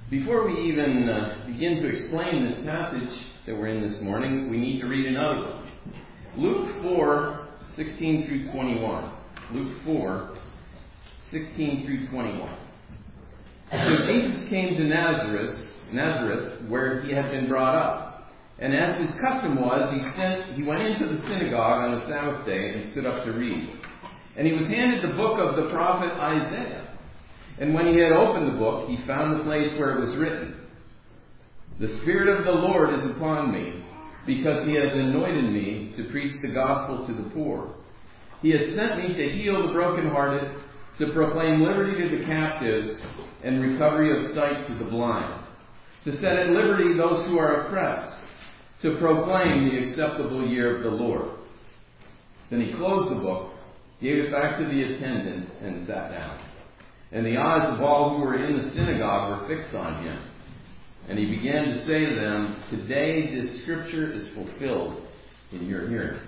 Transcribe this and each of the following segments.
Before we even begin to explain this passage that we're in this morning, we need to read another one. Luke 4:16 through 21. Luke 4:16 through 21. So Jesus came to Nazareth, where he had been brought up. And as his custom was, he went into the synagogue on the Sabbath day and stood up to read. And he was handed the book of the prophet Isaiah. And when he had opened the book, he found the place where it was written, "The Spirit of the Lord is upon me, because he has anointed me to preach the gospel to the poor. He has sent me to heal the brokenhearted, to proclaim liberty to the captives, and recovery of sight to the blind, to set at liberty those who are oppressed, to proclaim the acceptable year of the Lord." Then he closed the book, gave it back to the attendant, and sat down. And the eyes of all who were in the synagogue were fixed on him. And he began to say to them, "Today this scripture is fulfilled in your hearing."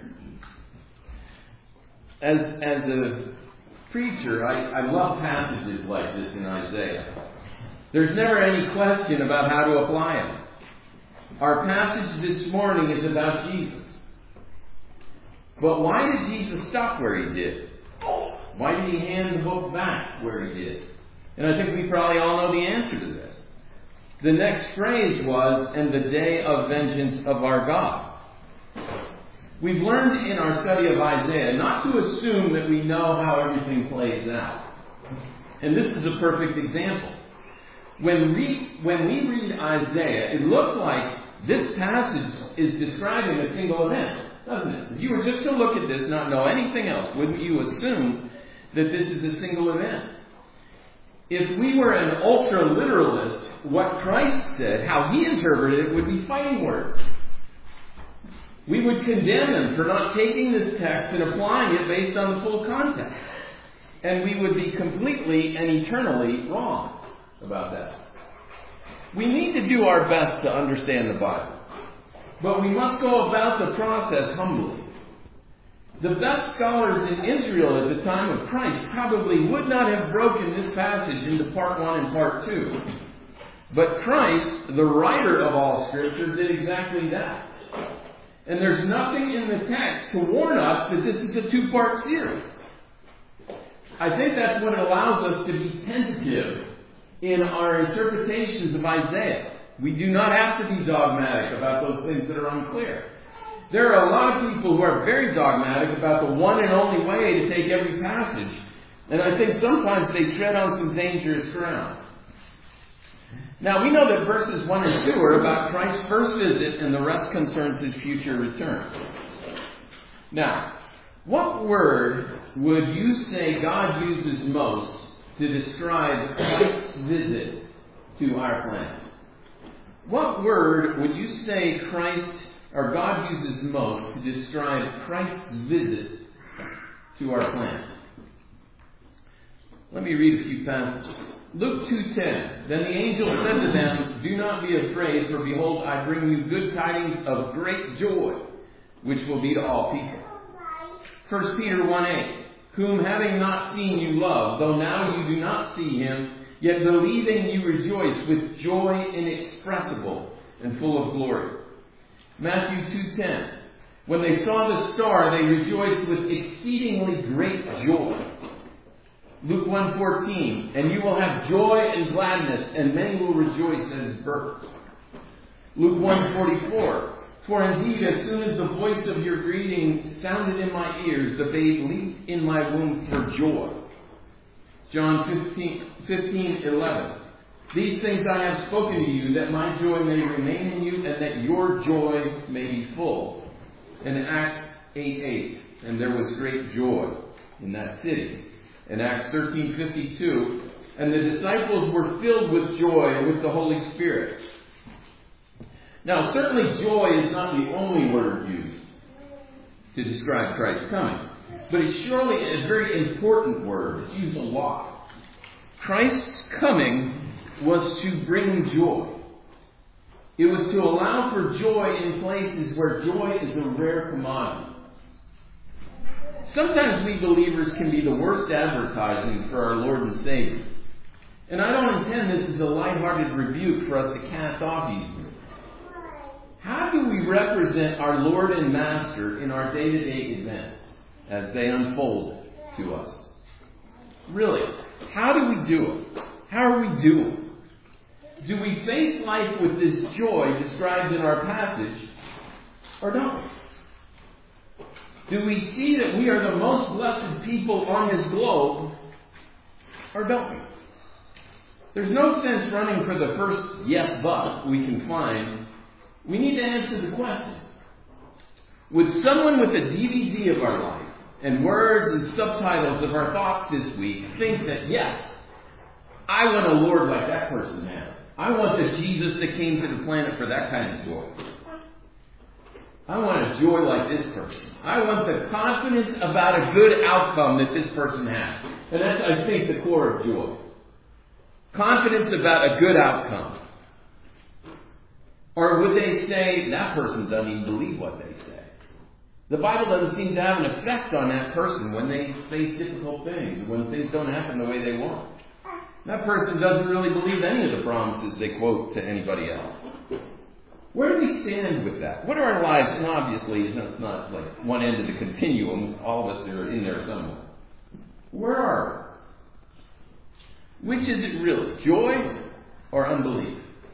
As a preacher, I love passages like this in Isaiah. There's never any question about how to apply them. Our passage this morning is about Jesus. But why did Jesus stop where he did? Why did he hand the book back where he did? And I think we probably all know the answer to this. The next phrase was, "and the day of vengeance of our God." We've learned in our study of Isaiah not to assume that we know how everything plays out. And this is a perfect example. When we read Isaiah, it looks like this passage is describing a single event, doesn't it? If you were just to look at this, not know anything else, wouldn't you assume that this is a single event? If we were an ultra-literalist, what Christ said, how he interpreted it, would be fighting words. We would condemn him for not taking this text and applying it based on the full context. And we would be completely and eternally wrong about that. We need to do our best to understand the Bible. But we must go about the process humbly. The best scholars in Israel at the time of Christ probably would not have broken this passage into part 1 and part 2. But Christ, the writer of all Scripture, did exactly that. And there's nothing in the text to warn us that this is a 2-part series. I think that's what allows us to be tentative in our interpretations of Isaiah. We do not have to be dogmatic about those things that are unclear. There are a lot of people who are very dogmatic about the one and only way to take every passage. And I think sometimes they tread on some dangerous ground. Now, we know that verses 1 and 2 are about Christ's first visit, and the rest concerns his future return. Now, what word would you say God uses most to describe Christ's visit to our planet? What word would you say God uses most to describe Christ's visit to our planet? Let me read a few passages. Luke 2:10. Then the angel said to them, "Do not be afraid, for behold, I bring you good tidings of great joy, which will be to all people." 1 Peter 1:8. "Whom having not seen you love, though now you do not see him, yet believing you rejoice with joy inexpressible and full of glory." Matthew 2:10. "When they saw the star, they rejoiced with exceedingly great joy." Luke 1:14. "And you will have joy and gladness, and many will rejoice at his birth." Luke 1:44. "For indeed, as soon as the voice of your greeting sounded in my ears, the babe leaped in my womb for joy." John 15:11. "These things I have spoken to you, that my joy may remain in you, and that your joy may be full." In Acts 8:8. "And there was great joy in that city." In Acts 13:52. "And the disciples were filled with joy and with the Holy Spirit." Now, certainly joy is not the only word used to describe Christ's coming. But it's surely a very important word. It's used a lot. Christ's coming was to bring joy. It was to allow for joy in places where joy is a rare commodity. Sometimes we believers can be the worst advertising for our Lord and Savior. And I don't intend this as a lighthearted rebuke for us to cast off easily. How do we represent our Lord and Master in our day-to-day events as they unfold to us? Really, how do we do it? How are we doing? Do we face life with this joy described in our passage, or don't we? Do we see that we are the most blessed people on this globe, or don't we? There's no sense running for the first yes but we can find. We need to answer the question. Would someone with a DVD of our life and words and subtitles of our thoughts this week think that, yes, I want a Lord like that person has. I want the Jesus that came to the planet for that kind of joy. I want a joy like this person. I want the confidence about a good outcome that this person has. And that's, I think, the core of joy. Confidence about a good outcome. Or would they say, that person doesn't even believe what they say? The Bible doesn't seem to have an effect on that person when they face difficult things, when things don't happen the way they want. That person doesn't really believe any of the promises they quote to anybody else. Where do we stand with that? What are our lives? And obviously, it's not like one end of the continuum. All of us are in there somewhere. Where are we? Which is it really? Joy or unbelief?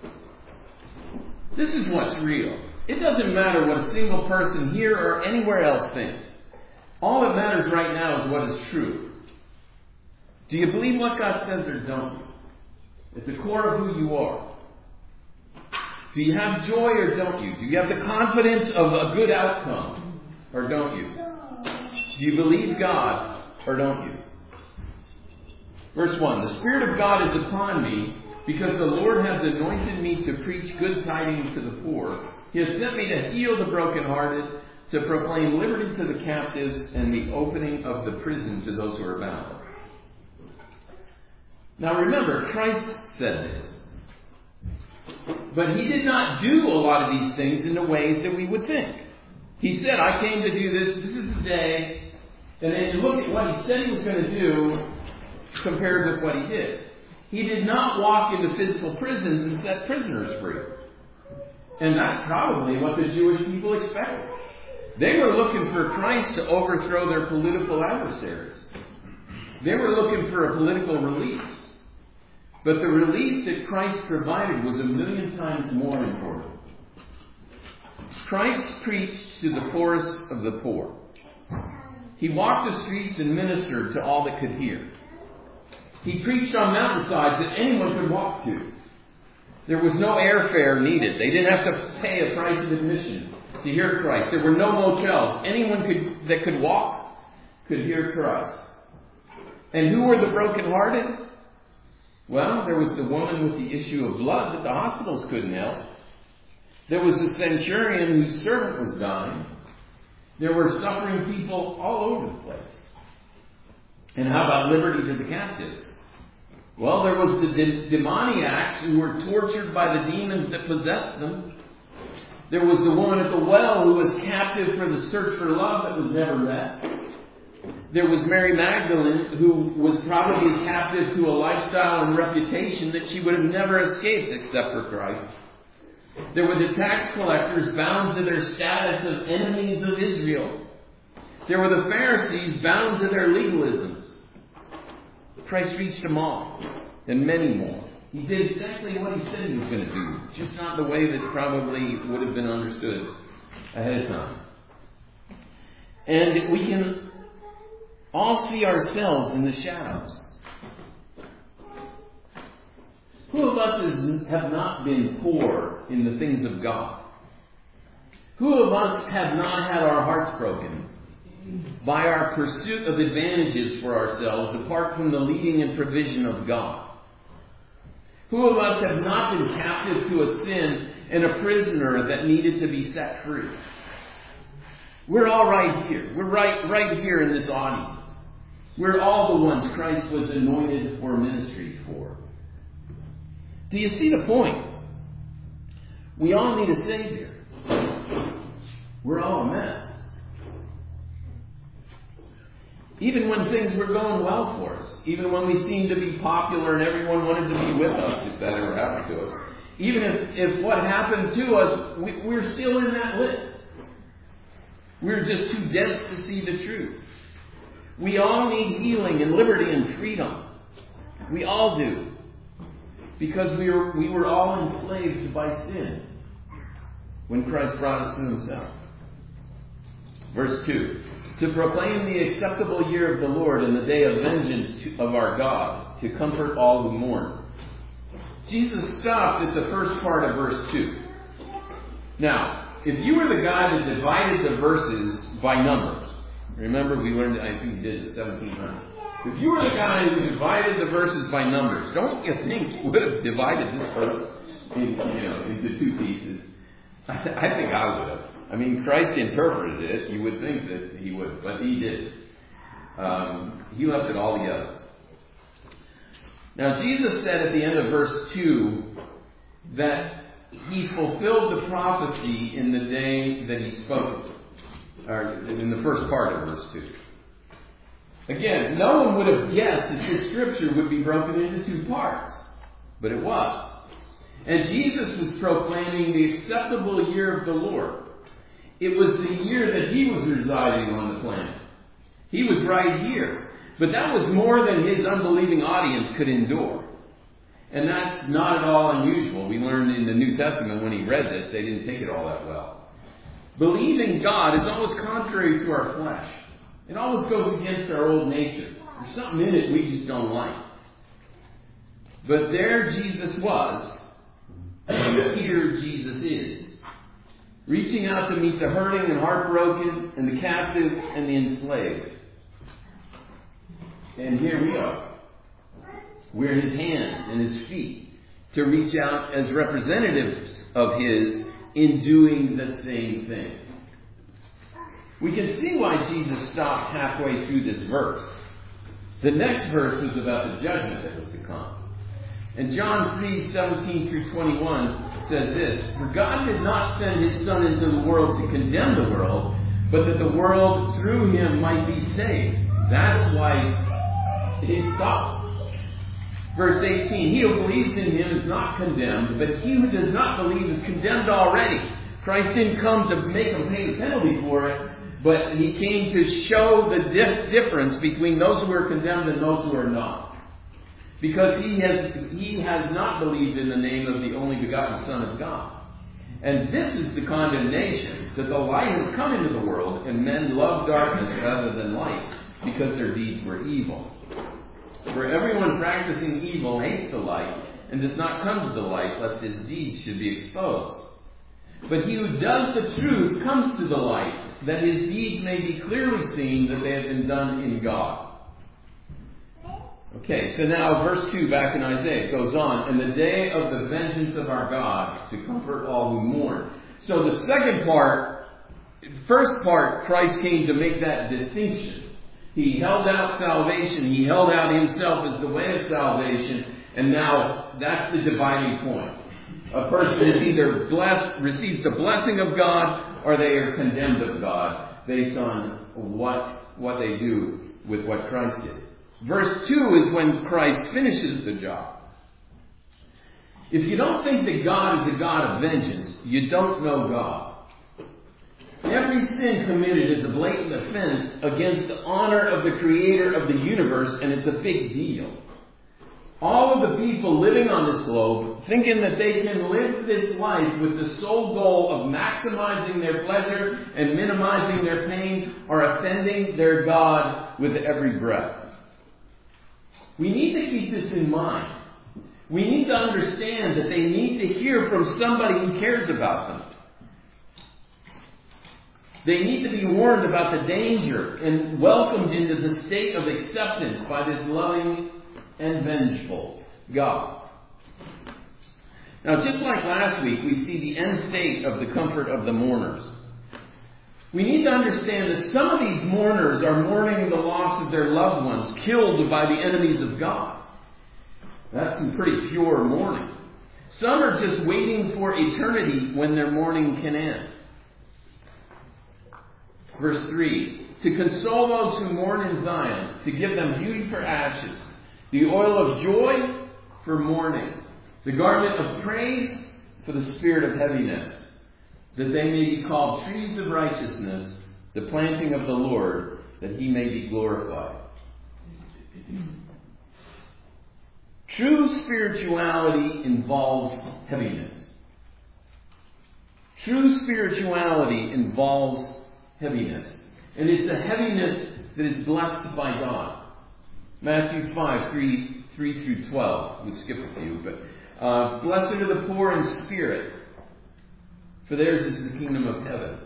This is what's real. It doesn't matter what a single person here or anywhere else thinks. All that matters right now is what is true. Do you believe what God says or don't you? At the core of who you are. Do you have joy or don't you? Do you have the confidence of a good outcome or don't you? Do you believe God or don't you? Verse 1, the Spirit of God is upon me because the Lord has anointed me to preach good tidings to the poor. He has sent me to heal the brokenhearted, to proclaim liberty to the captives and the opening of the prison to those who are bound. Now remember, Christ said this. But He did not do a lot of these things in the ways that we would think. He said, I came to do this. This is the day. And then you look at what He said He was going to do compared with what He did. He did not walk into physical prisons and set prisoners free. And that's probably what the Jewish people expected. They were looking for Christ to overthrow their political adversaries. They were looking for a political release. But the release that Christ provided was 1,000,000 times more important. Christ preached to the poorest of the poor. He walked the streets and ministered to all that could hear. He preached on mountainsides that anyone could walk to. There was no airfare needed. They didn't have to pay a price of admission to hear Christ. There were no motels. Anyone that could walk could hear Christ. And who were the brokenhearted? Well, there was the woman with the issue of blood that the hospitals couldn't help. There was the centurion whose servant was dying. There were suffering people all over the place. And how about liberty to the captives? Well, there was the demoniacs who were tortured by the demons that possessed them. There was the woman at the well who was captive for the search for love that was never met. There was Mary Magdalene, who was probably captive to a lifestyle and reputation that she would have never escaped except for Christ. There were the tax collectors bound to their status of enemies of Israel. There were the Pharisees bound to their legalisms. Christ reached them all, and many more. He did exactly what He said He was going to do, just not the way that probably would have been understood ahead of time. And we can all see ourselves in the shadows. Who of us have not been poor in the things of God? Who of us have not had our hearts broken by our pursuit of advantages for ourselves apart from the leading and provision of God? Who of us have not been captive to a sin and a prisoner that needed to be set free? We're all right here. We're right here in this audience. We're all the ones Christ was anointed for ministry for. Do you see the point? We all need a Savior. We're all a mess. Even when things were going well for us. Even when we seemed to be popular and everyone wanted to be with us, if that ever happened to us. Even if what happened to us, we're still in that list. We're just too dense to see the truth. We all need healing and liberty and freedom. We all do. Because we were all enslaved by sin when Christ brought us to Himself. Verse 2. To proclaim the acceptable year of the Lord and the day of vengeance of our God, to comfort all who mourn. Jesus stopped at the first part of verse 2. Now, if you were the guy that divided the verses by numbers, remember we learned, I think we did it 1700. If you were the guy who divided the verses by numbers, don't you think you would have divided this verse into two pieces? I think I would have. I mean, Christ interpreted it. You would think that He would, but He did. He left it all together. Now, Jesus said at the end of verse 2 that He fulfilled the prophecy in the day that He spoke it, or in the first part of verse 2. Again, no one would have guessed that this scripture would be broken into two parts, but it was. And Jesus was proclaiming the acceptable year of the Lord. It was the year that He was residing on the planet. He was right here. But that was more than His unbelieving audience could endure. And that's not at all unusual. We learned in the New Testament when He read this, they didn't take it all that well. Believing God is always contrary to our flesh. It always goes against our old nature. There's something in it we just don't like. But there Jesus was, and here Jesus is. Reaching out to meet the hurting and heartbroken and the captive and the enslaved. And here we are. We're His hands and His feet to reach out as representatives of His in doing the same thing. We can see why Jesus stopped halfway through this verse. The next verse was about the judgment that was to come. And John 3:17 through 21 says this: For God did not send His Son into the world to condemn the world, but that the world through Him might be saved. That's why He stopped. Verse 18, He who believes in Him is not condemned, but he who does not believe is condemned already. Christ didn't come to make Him pay the penalty for it, but He came to show the difference between those who are condemned and those who are not. Because he has not believed in the name of the only begotten Son of God. And this is the condemnation, that the light has come into the world, and men love darkness rather than light, because their deeds were evil. For everyone practicing evil hates the light, and does not come to the light, lest his deeds should be exposed. But he who does the truth comes to the light, that his deeds may be clearly seen that they have been done in God. Okay, so now verse 2 back in Isaiah, it goes on, and the day of the vengeance of our God, to comfort all who mourn. So the first part, Christ came to make that distinction. He held out salvation, He held out Himself as the way of salvation, and now that's the dividing point. A person is either receives the blessing of God, or they are condemned of God, based on what they do with what Christ did. Verse 2 is when Christ finishes the job. If you don't think that God is a God of vengeance, you don't know God. Every sin committed is a blatant offense against the honor of the Creator of the universe, and it's a big deal. All of the people living on this globe, thinking that they can live this life with the sole goal of maximizing their pleasure and minimizing their pain, are offending their God with every breath. We need to keep this in mind. We need to understand that they need to hear from somebody who cares about them. They need to be warned about the danger and welcomed into the state of acceptance by this loving and vengeful God. Now, just like last week, we see the end state of the comfort of the mourners. We need to understand that some of these mourners are mourning the loss of their loved ones killed by the enemies of God. That's some pretty pure mourning. Some are just waiting for eternity when their mourning can end. Verse 3, to console those who mourn in Zion, to give them beauty for ashes, the oil of joy for mourning, the garment of praise for the spirit of heaviness, that they may be called trees of righteousness, the planting of the Lord, that he may be glorified. True spirituality involves heaviness. True spirituality involves heaviness. And it's a heaviness that is blessed by God. Matthew 5, 3 through 12. We'll skip a few, but blessed are the poor in spirit, for theirs is the kingdom of heaven.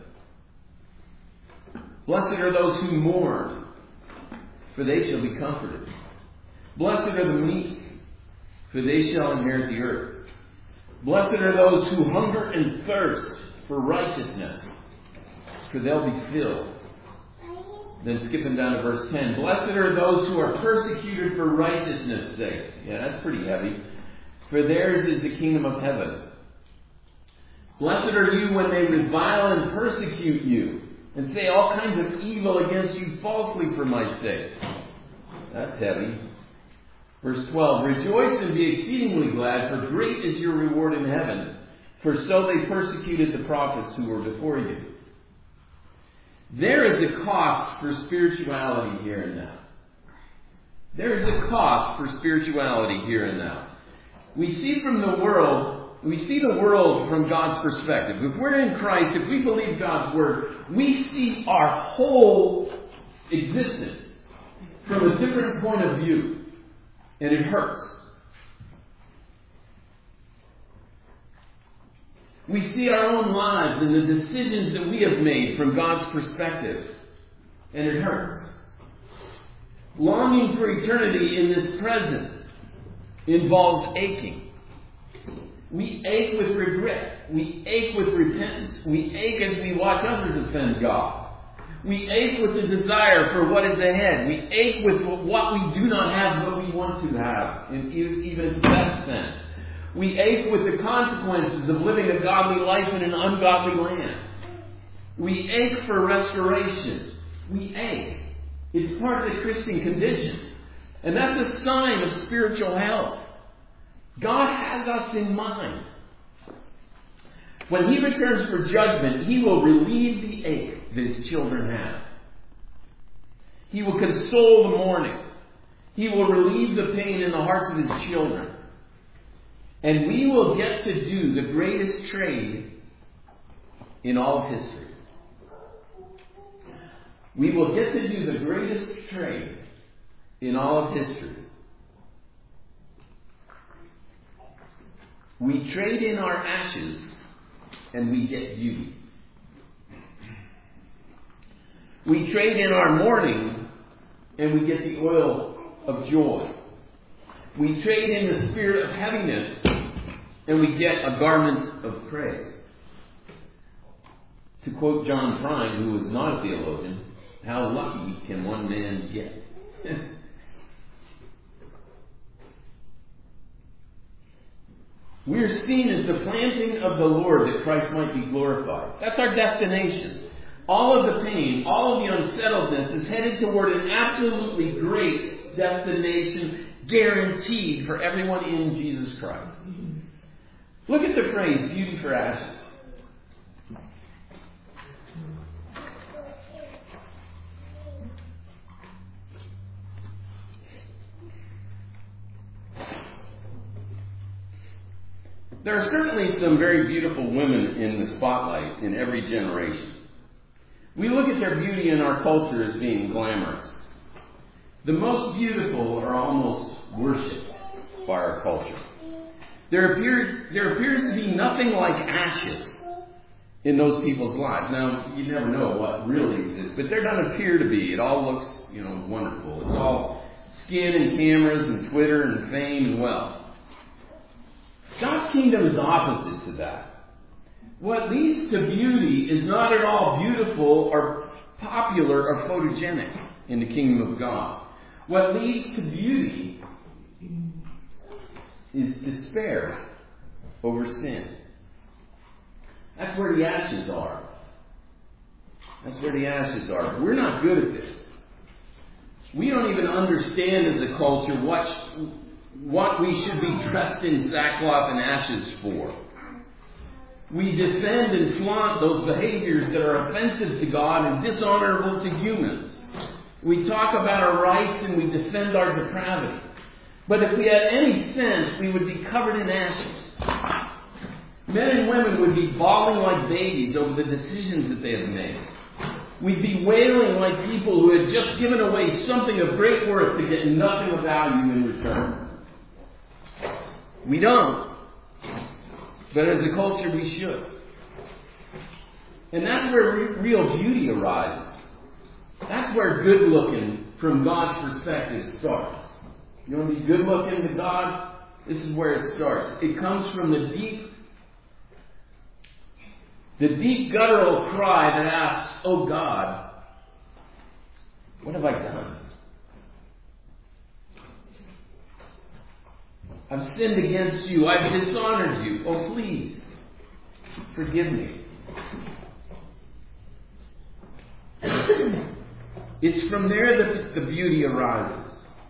Blessed are those who mourn, for they shall be comforted. Blessed are the meek, for they shall inherit the earth. Blessed are those who hunger and thirst for righteousness, for they'll be filled. Then skipping down to verse 10. Blessed are those who are persecuted for righteousness' sake. Yeah, that's pretty heavy. For theirs is the kingdom of heaven. Blessed are you when they revile and persecute you, and say all kinds of evil against you falsely for my sake. That's heavy. Verse 12. Rejoice and be exceedingly glad, for great is your reward in heaven. For so they persecuted the prophets who were before you. There is a cost for spirituality here and now. There is a cost for spirituality here and now. We see the world from God's perspective. If we're in Christ, if we believe God's Word, we see our whole existence from a different point of view. And it hurts. We see our own lives and the decisions that we have made from God's perspective. And it hurts. Longing for eternity in this present involves aching. We ache with regret. We ache with repentance. We ache as we watch others offend God. We ache with the desire for what is ahead. We ache with what we do not have but we want to have, in even its best sense. We ache with the consequences of living a godly life in an ungodly land. We ache for restoration. We ache. It's part of the Christian condition. And that's a sign of spiritual health. God has us in mind. When He returns for judgment, He will relieve the ache that His children have. He will console the mourning. He will relieve the pain in the hearts of His children. And we will get to do the greatest trade in all of history. We will get to do the greatest trade in all of history. We trade in our ashes and we get beauty. We trade in our mourning and we get the oil of joy. We trade in the spirit of heaviness and we get a garment of praise. To quote John Prine, who was not a theologian, how lucky can one man get? We're seen as the planting of the Lord that Christ might be glorified. That's our destination. All of the pain, all of the unsettledness is headed toward an absolutely great destination, guaranteed for everyone in Jesus Christ. Look at the phrase, beauty for ashes. There are certainly some very beautiful women in the spotlight in every generation. We look at their beauty in our culture as being glamorous. The most beautiful are almost worshipped by our culture. There appears to be nothing like ashes in those people's lives. Now, you never know what really exists, but there doesn't appear to be. It all looks, wonderful. It's all skin and cameras and Twitter and fame and wealth. God's kingdom is opposite to that. What leads to beauty is not at all beautiful or popular or photogenic in the kingdom of God. What leads to beauty is despair over sin. That's where the ashes are. That's where the ashes are. We're not good at this. We don't even understand as a culture what we should be dressed in sackcloth and ashes for. We defend and flaunt those behaviors that are offensive to God and dishonorable to humans. We talk about our rights and we defend our depravity. But if we had any sense, we would be covered in ashes. Men and women would be bawling like babies over the decisions that they have made. We'd be wailing like people who had just given away something of great worth to get nothing of value in return. We don't. But as a culture, we should. And that's where real beauty arises. That's where good looking from God's perspective starts. You want to be good looking to God? This is where it starts. It comes from the deep guttural cry that asks, "Oh God, what have I done? I've sinned against you. I've dishonored you. Oh, please, forgive me." It's from there that the beauty arises.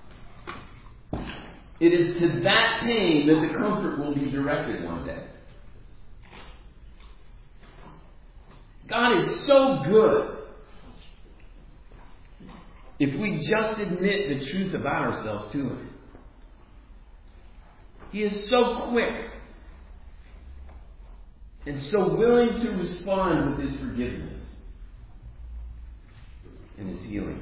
It is to that pain that the comfort will be directed one day. God is so good. If we just admit the truth about ourselves to Him. He is so quick and so willing to respond with His forgiveness and His healing.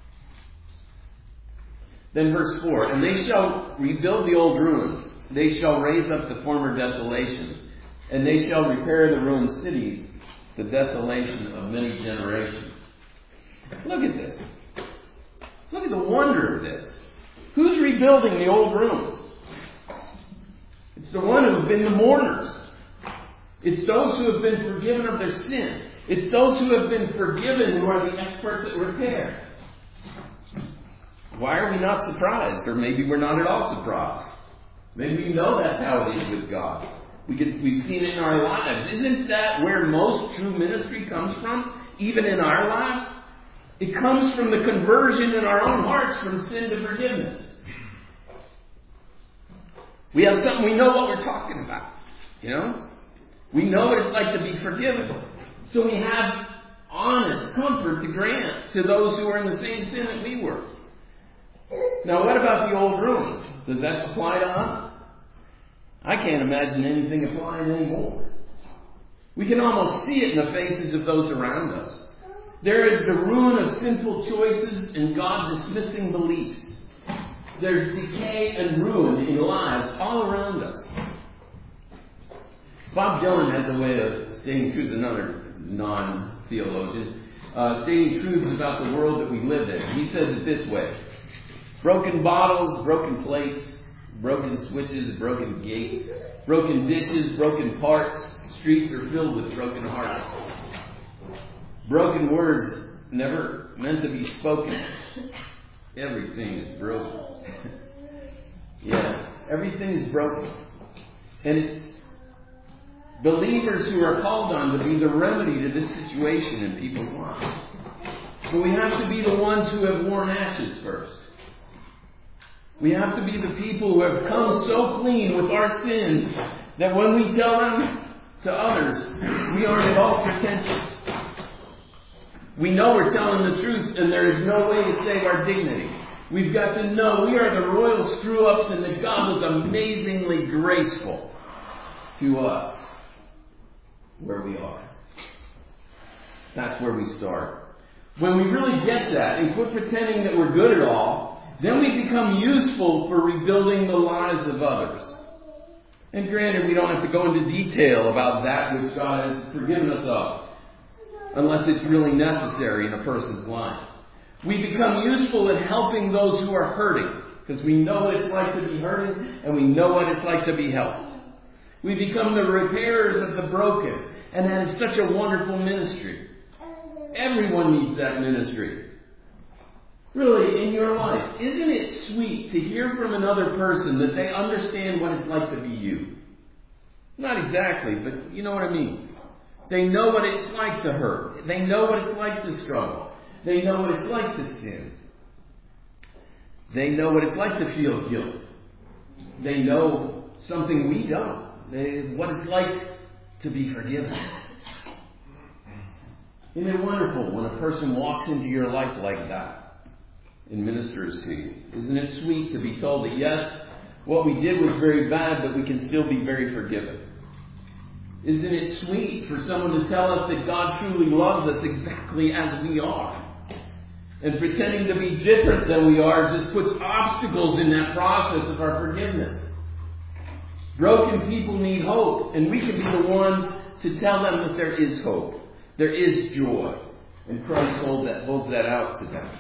Then verse 4, "And they shall rebuild the old ruins. They shall raise up the former desolations. And they shall repair the ruined cities, the desolation of many generations." Look at this. Look at the wonder of this. Who's rebuilding the old ruins? It's the one who have been the mourners. It's those who have been forgiven of their sin. It's those who have been forgiven who are the experts at repair. Why are we not surprised? Or maybe we're not at all surprised. Maybe we know that's how it is with God. We've seen it in our lives. Isn't that where most true ministry comes from? Even in our lives? It comes from the conversion in our own hearts from sin to forgiveness. We have something, we know what we're talking about. You know? We know what it's like to be forgiven. So we have honest comfort to grant to those who are in the same sin that we were. Now, what about the old ruins? Does that apply to us? I can't imagine anything applying anymore. We can almost see it in the faces of those around us. There is the ruin of sinful choices and God dismissing beliefs. There's decay and ruin in lives all around us. Bob Dylan has a way of stating truths, another non-theologian, stating truths about the world that we live in. He says it this way: broken bottles, broken plates, broken switches, broken gates, broken dishes, broken parts. Streets are filled with broken hearts. Broken words never meant to be spoken. Everything is broken. Yeah, everything is broken. And it's believers who are called on to be the remedy to this situation in people's lives. But we have to be the ones who have worn ashes first. We have to be the people who have come so clean with our sins that when we tell them to others, we aren't at all pretentious. We know we're telling the truth and there is no way to save our dignity. We've got to know we are the royal screw-ups and that God was amazingly graceful to us where we are. That's where we start. When we really get that and quit pretending that we're good at all, then we become useful for rebuilding the lives of others. And granted, we don't have to go into detail about that which God has forgiven us of, unless it's really necessary in a person's life. We become useful at helping those who are hurting, because we know what it's like to be hurting, and we know what it's like to be helped. We become the repairers of the broken, and that is such a wonderful ministry. Everyone needs that ministry. Really, in your life, isn't it sweet to hear from another person that they understand what it's like to be you? Not exactly, but you know what I mean. They know what it's like to hurt. They know what it's like to struggle. They know what it's like to sin. They know what it's like to feel guilt. They know something we don't. What it's like to be forgiven. Isn't it wonderful when a person walks into your life like that and ministers to you? Isn't it sweet to be told that yes, what we did was very bad, but we can still be very forgiven? Isn't it sweet for someone to tell us that God truly loves us exactly as we are? And pretending to be different than we are just puts obstacles in that process of our forgiveness. Broken people need hope, and we can be the ones to tell them that there is hope. There is joy. And Christ holds that out to them.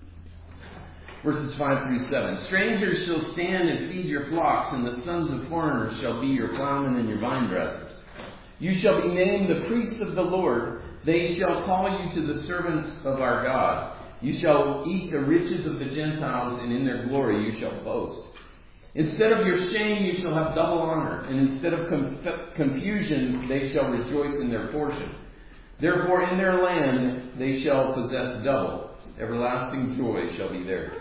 Verses 5 through 7. Strangers shall stand and feed your flocks, and the sons of foreigners shall be your plowmen and your vine dressers. You shall be named the priests of the Lord. They shall call you to the servants of our God. You shall eat the riches of the Gentiles, and in their glory you shall boast. Instead of your shame you shall have double honor, and instead of confusion they shall rejoice in their portion. Therefore in their land they shall possess double. Everlasting joy shall be theirs.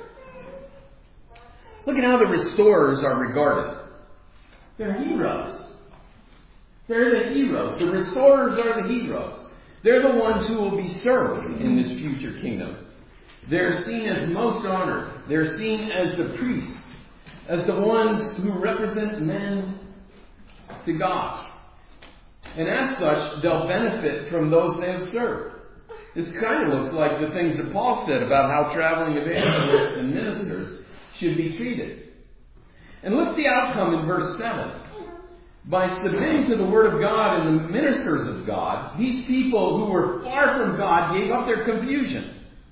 Look at how the restorers are regarded. They're heroes. They're the heroes. The restorers are the heroes. They're the ones who will be served in this future kingdom. They're seen as most honored. They're seen as the priests, as the ones who represent men to God. And as such, they'll benefit from those they have served. This kind of looks like the things that Paul said about how traveling evangelists and ministers should be treated. And look at the outcome in verse 7. By submitting to the Word of God and the ministers of God, these people who were far from God gave up their confusion.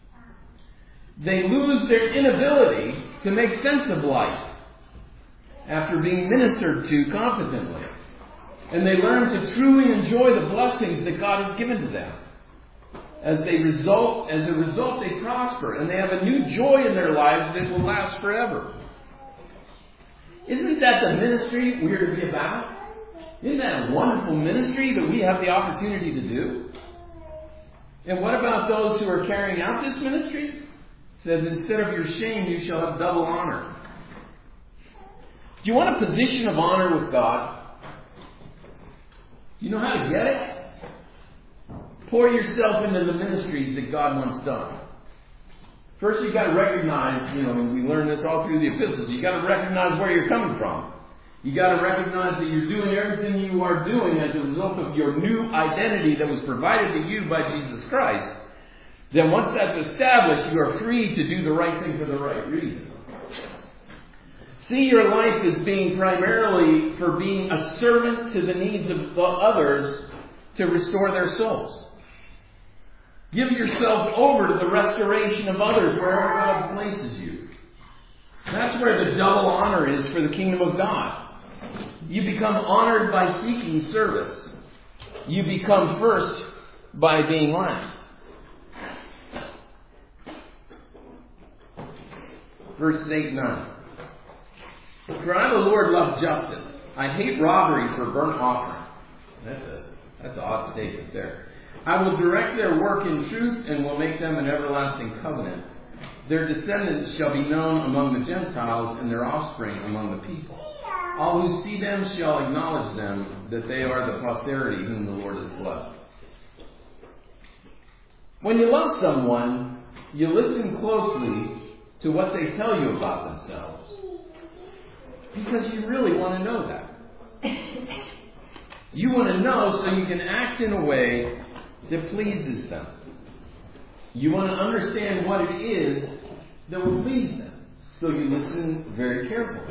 They lose their inability to make sense of life after being ministered to competently. And they learn to truly enjoy the blessings that God has given to them. As a result, they prosper and they have a new joy in their lives that will last forever. Isn't that the ministry we're to be about? Isn't that a wonderful ministry that we have the opportunity to do? And what about those who are carrying out this ministry? It says, instead of your shame, you shall have double honor. Do you want a position of honor with God? Do you know how to get it? Pour yourself into the ministries that God wants done. First, you've got to recognize, and we learn this all through the epistles, you've got to recognize where you're coming from. You've got to recognize that you're doing everything you are doing as a result of your new identity that was provided to you by Jesus Christ. Then once that's established, you are free to do the right thing for the right reason. See your life as being primarily for being a servant to the needs of others to restore their souls. Give yourself over to the restoration of others wherever God places you. That's where the double honor is for the kingdom of God. You become honored by seeking service. You become first by being last. Verses 8 and 9. For I, the Lord, love justice. I hate robbery for burnt offering. That's an odd statement there. I will direct their work in truth and will make them an everlasting covenant. Their descendants shall be known among the Gentiles and their offspring among the people. All who see them shall acknowledge them, that they are the posterity whom the Lord has blessed. When you love someone, you listen closely to what they tell you about themselves. Because you really want to know that. You want to know so you can act in a way that pleases them. You want to understand what it is that will please them. So you listen very carefully.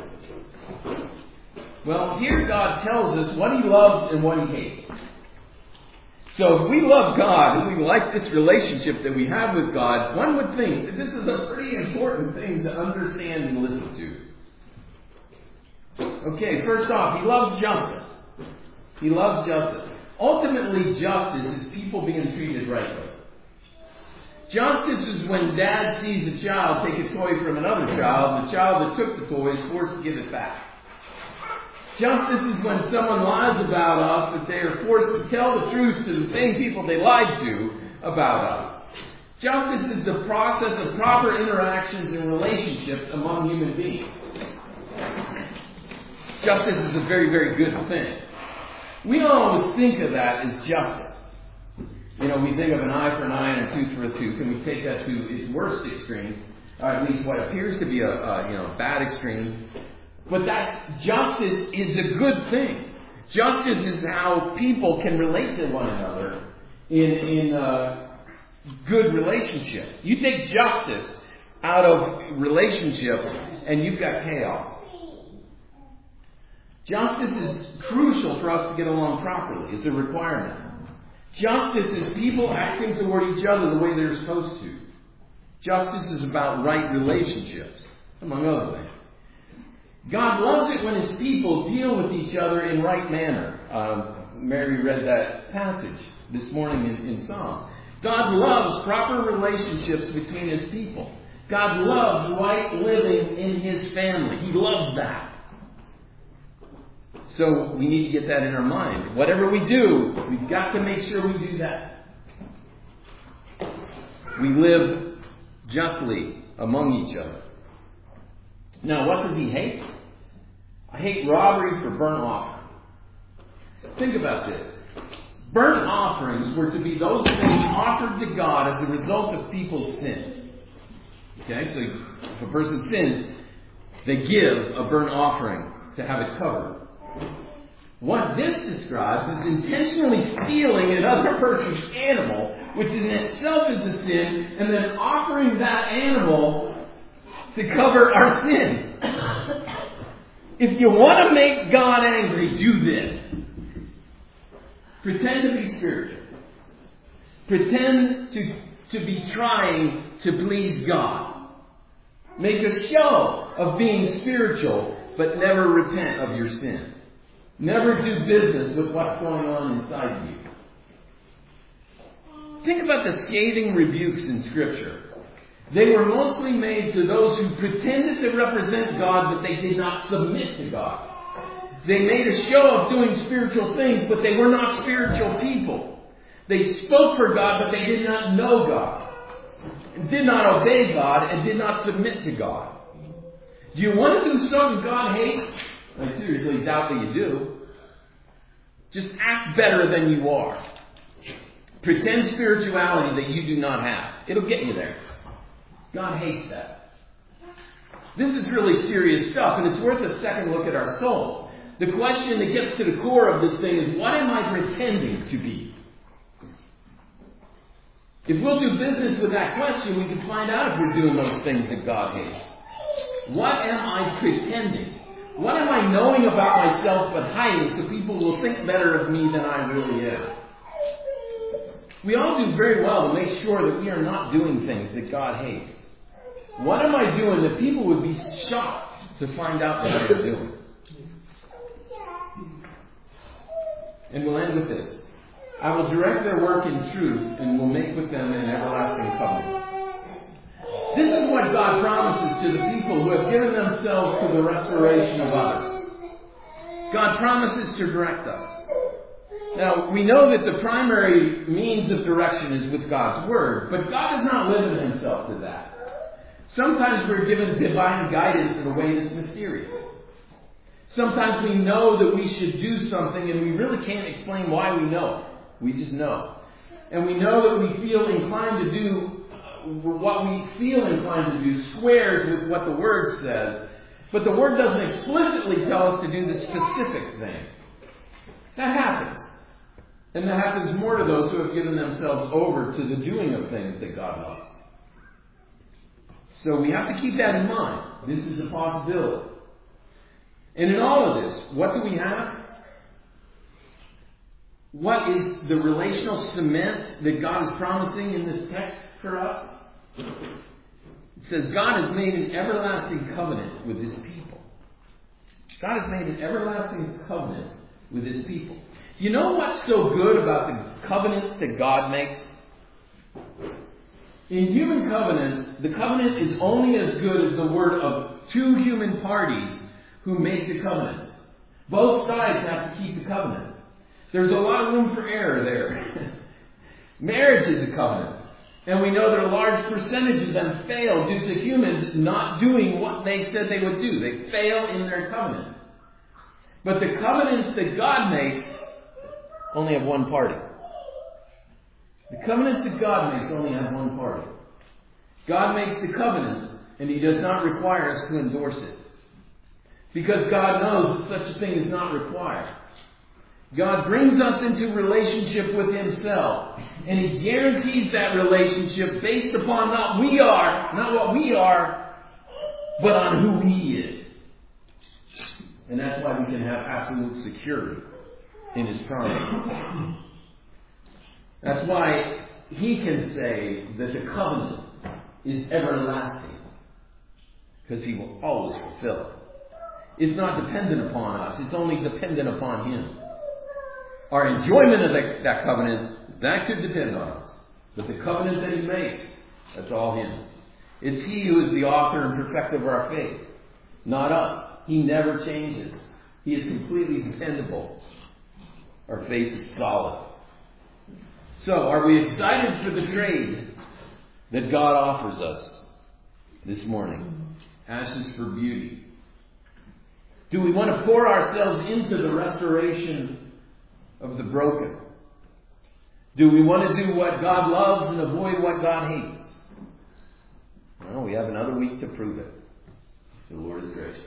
Well, here God tells us what He loves and what He hates. So if we love God and we like this relationship that we have with God, one would think that this is a pretty important thing to understand and listen to. Okay, first off, He loves justice. He loves justice. Ultimately, justice is people being treated rightly. Justice is when dad sees a child take a toy from another child, and the child that took the toy is forced to give it back. Justice is when someone lies about us, that they are forced to tell the truth to the same people they lied to about us. Justice is the process of proper interactions and relationships among human beings. Justice is a very, very good thing. We don't always think of that as justice. You know, we think of an eye for an eye and a tooth for a tooth, and we take that to its worst extreme, or at least what appears to be a bad extreme. But that justice is a good thing. Justice is how people can relate to one another in good relationship. You take justice out of relationships, and you've got chaos. Justice is crucial for us to get along properly. It's a requirement. Justice is people acting toward each other the way they're supposed to. Justice is about right relationships, among other things. God loves it when His people deal with each other in right manner. Mary read that passage this morning in Psalm. God loves proper relationships between His people. God loves right living in His family. He loves that. So we need to get that in our mind. Whatever we do, we've got to make sure we do that. We live justly among each other. Now, what does He hate? I hate robbery for burnt offering. Think about this. Burnt offerings were to be those things offered to God as a result of people's sin. Okay, so if a person sins, they give a burnt offering to have it covered. What this describes is intentionally stealing another person's animal, which in itself is a sin, and then offering that animal to cover our sin. If you want to make God angry, do this. Pretend to be spiritual. Pretend to be trying to please God. Make a show of being spiritual, but never repent of your sin. Never do business with what's going on inside you. Think about the scathing rebukes in Scripture. They were mostly made to those who pretended to represent God, but they did not submit to God. They made a show of doing spiritual things, but they were not spiritual people. They spoke for God, but they did not know God, and did not obey God, and did not submit to God. Do you want to do something God hates? I seriously doubt that you do. Just act better than you are. Pretend spirituality that you do not have. It'll get you there. God hates that. This is really serious stuff, and it's worth a second look at our souls. The question that gets to the core of this thing is, what am I pretending to be? If we'll do business with that question, we can find out if we're doing those things that God hates. What am I pretending? What am I knowing about myself but hiding so people will think better of me than I really am? We all do very well to make sure that we are not doing things that God hates. What am I doing that people would be shocked to find out that I am doing? And we'll end with this. I will direct their work in truth and will make with them an everlasting covenant. This is what God promises to the people who have given themselves to the restoration of others. God promises to direct us. Now, we know that the primary means of direction is with God's Word, but God does not limit Himself to that. Sometimes we're given divine guidance in a way that's mysterious. Sometimes we know that we should do something and we really can't explain why we know it. We just know. And we know that we feel inclined to do what we feel inclined to do squares with what the Word says, but the Word doesn't explicitly tell us to do the specific thing. That happens. And that happens more to those who have given themselves over to the doing of things that God loves. So we have to keep that in mind. This is a possibility. And in all of this, what do we have? What is the relational cement that God is promising in this text for us? It says God has made an everlasting covenant with His people. God has made an everlasting covenant with His people. You know what's so good about the covenants that God makes? In human covenants, the covenant is only as good as the word of two human parties who make the covenants. Both sides have to keep the covenant. There's a lot of room for error there. Marriage is a covenant. And we know that a large percentage of them fail due to humans not doing what they said they would do. They fail in their covenant. But the covenants that God makes only have one party. The covenants that God makes only have one party. God makes the covenant, and He does not require us to endorse it. Because God knows that such a thing is not required. God brings us into relationship with Himself. And He guarantees that relationship based upon not what we are, but on who He is. And that's why we can have absolute security in His promise. That's why He can say that the covenant is everlasting. Because He will always fulfill it. It's not dependent upon us. It's only dependent upon Him. Our enjoyment of that covenant, that could depend on us. But the covenant that He makes, that's all Him. It's He who is the author and perfecter of our faith, not us. He never changes. He is completely dependable. Our faith is solid. So, are we excited for the trade that God offers us this morning? Ashes for beauty. Do we want to pour ourselves into the restoration of the broken? Do we want to do what God loves and avoid what God hates? Well, we have another week to prove it. The Lord is gracious.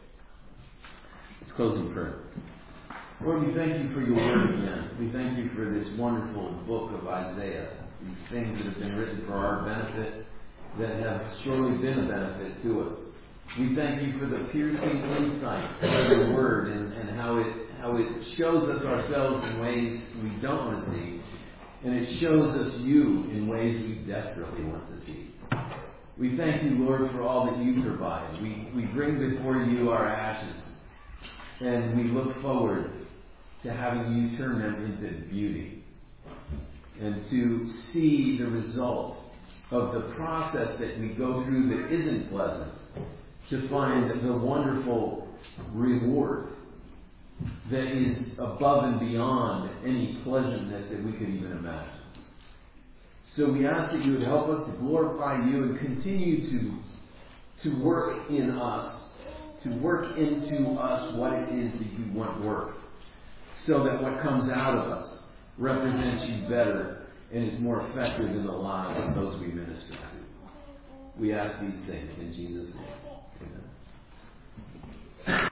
Let's close in prayer. Lord, we thank You for Your word again. We thank You for this wonderful book of Isaiah. These things that have been written for our benefit, that have surely been a benefit to us. We thank You for the piercing insight of Your word and how it shows us ourselves in ways we don't want to see. And it shows us You in ways we desperately want to see. We thank You, Lord, for all that You provide. We bring before You our ashes. And we look forward to having You turn them into beauty. And to see the result of the process that we go through that isn't pleasant. To find the wonderful reward that is above and beyond any pleasantness that we could even imagine. So we ask that You would help us to glorify You and continue to work in us, to work into us what it is that You want worked, so that what comes out of us represents You better and is more effective in the lives of those we minister to. We ask these things in Jesus' name. Amen.